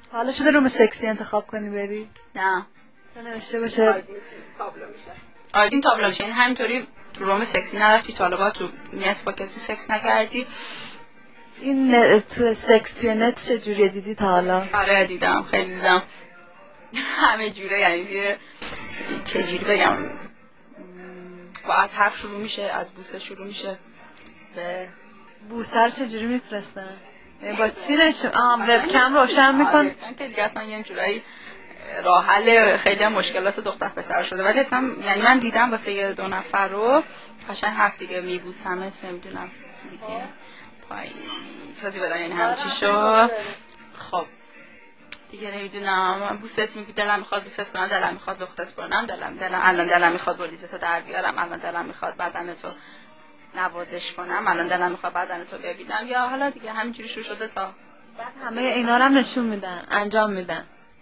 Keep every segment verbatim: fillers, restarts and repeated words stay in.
حالا شده روم سکسی انتخاب کنی بری؟ نه مثلا نوشته باشه تابلو میشه. آیدین تابلو میشه. یعنی همینطوری تو روم سکسی نرفتی تا حالا با تو نت با کسی سکس نکردی؟ این تو سکس توی نت چه جوری دیدی تا حالا؟ آره دیدم، خیلی دیدم. همه جوره، یعنی چه جوری بگم، با از حرف شروع میشه، از بوسه شروع میشه. به بوسه رو چه جوری میفرستن؟ با چی نشون؟ آه وبکم روشن میکن. آره دیگه اصلا یه جورایی راه حل خیلی مشکلات دختر پسر شده. ولی اصلا یعنی من دیدم واسه یه دو نفر رو قشنگ حرف دیگه میبوسمت نمیدونم دیگه پای توضیح بدن یعنی همه چی شد. خب دیگه نمیدونم بوست میگی دلم میخواد بوست کنم، دلم میخواد لختت کنم، دلم دلم الان دلم میخواد بولیزتو در بیارم، الان دلم میخواد بدنتو نوازش کنم، الان دلم میخواد بدنتو ببینم، یا حالا دیگه همینجوری شروع شده تا بعد همه اینا رو هم نشون میدن، انجام میدن.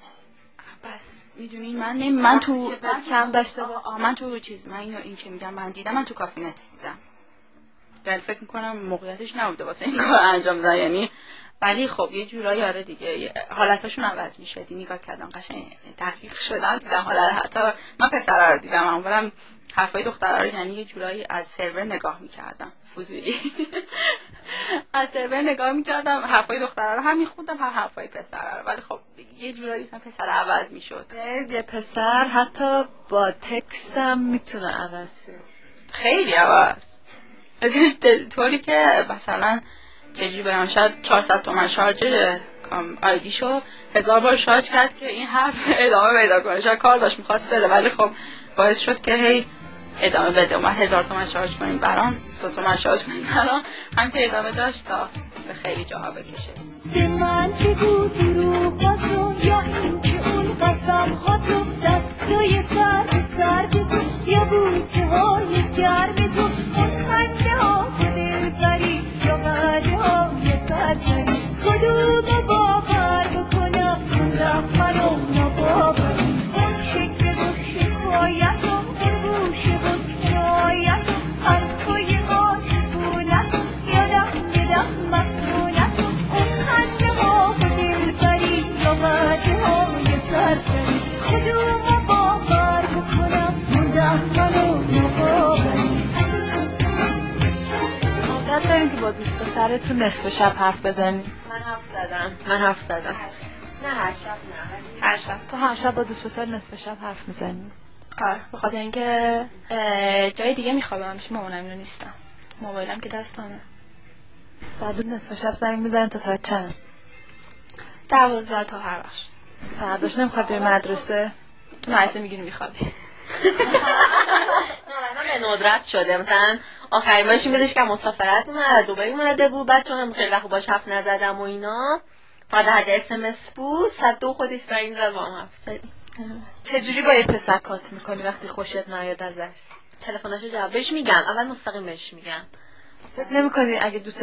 بس میدونی من نمی من تو کم داشته باشه. من تو چیز من اینو این که میگم من دیدم، من تو کافی نت دیدم. دل فکر میکنم موقعیتش نبوده واسه این کار انجام بدن یعنی. ولی خب یه جورایی آره دیگه حالتاشون عوض میشه. دی نگاه کردم قشنگ دقیق شدن دیدم حالا. حتی من پسرا رو دیدم اونورم حرفای دخترا رو یعنی یه جورایی از سرور نگاه میکردم فوزولی. از سرور نگاه میکردم حرفای دخترا رو هم میخوندم هم حرفای پسرا رو. ولی خب یه جورایی مثلا پسر عوض میشد. یه پسر حتی با تکست هم میتونه عوض شه. خیلی عوض. طوری که مثلا چجوری برام شاید چهارصد تومن شارژ آیدیشو هزار بار شارژ کرد که این حرف ادامه پیدا کنه. شاید کار داشت میخواست بره ولی خب باعث شد که هی ادامه بده. اومد هزار تومن شارژ کنیم برام، دو تومن شارژ کنیم برام، همینطور ادامه داشت تا به خیلی جاها بکشه. به من بگو دروغاتو یا این که اون قسم هاتو، دستای سر به سر بگو یا بوسه های گرم تو، اون خنده ها که دل برید یا قده های سرزنی، کدوم باور بکنم موندم منو نباوری، اون شکل و شکایت و اون گوشه و کنایت و حرفای عاشقونت یادم یادم مکنونت، اون خنده ها و دل برید یا قده های سرزنی، کدوم باور بکنم موندم منو نباوری. عادت داریم که با دوست پسرتون نصف شب حرف بزنی؟ من حرف زدم من حرف زدم نه هر شب نه هر شب. تو هر شب با دوست پسر نصف شب حرف میزنی؟ آره به خاطر اینکه جای دیگه میخوابم، پیش مامانم اینو نیستم، موبایلم که دستمه. بعد اون نصف شب زنگ میزنی تا ساعت چند؟ دوازده تا هر وقت. فرداش نمیخوای بری مدرسه؟ تو مدرسه میگیری میخوابی. نه من به ندرت شده. مثلا آخرین بارش این بودش که مسافرت اومد دبی اومده بود، بعد چون خیلی وقت باهاش حرف نزدم و اینا فقط حد اس ام اس بود، صد دو خودش زنگ زد با هم حرف زدیم. چجوری با یه پسر کات میکنی وقتی خوشت نیاد ازش؟ تلفناشو جواب بهش میگم، اول مستقیم بهش میگم. فکر نمیکنی اگه دوست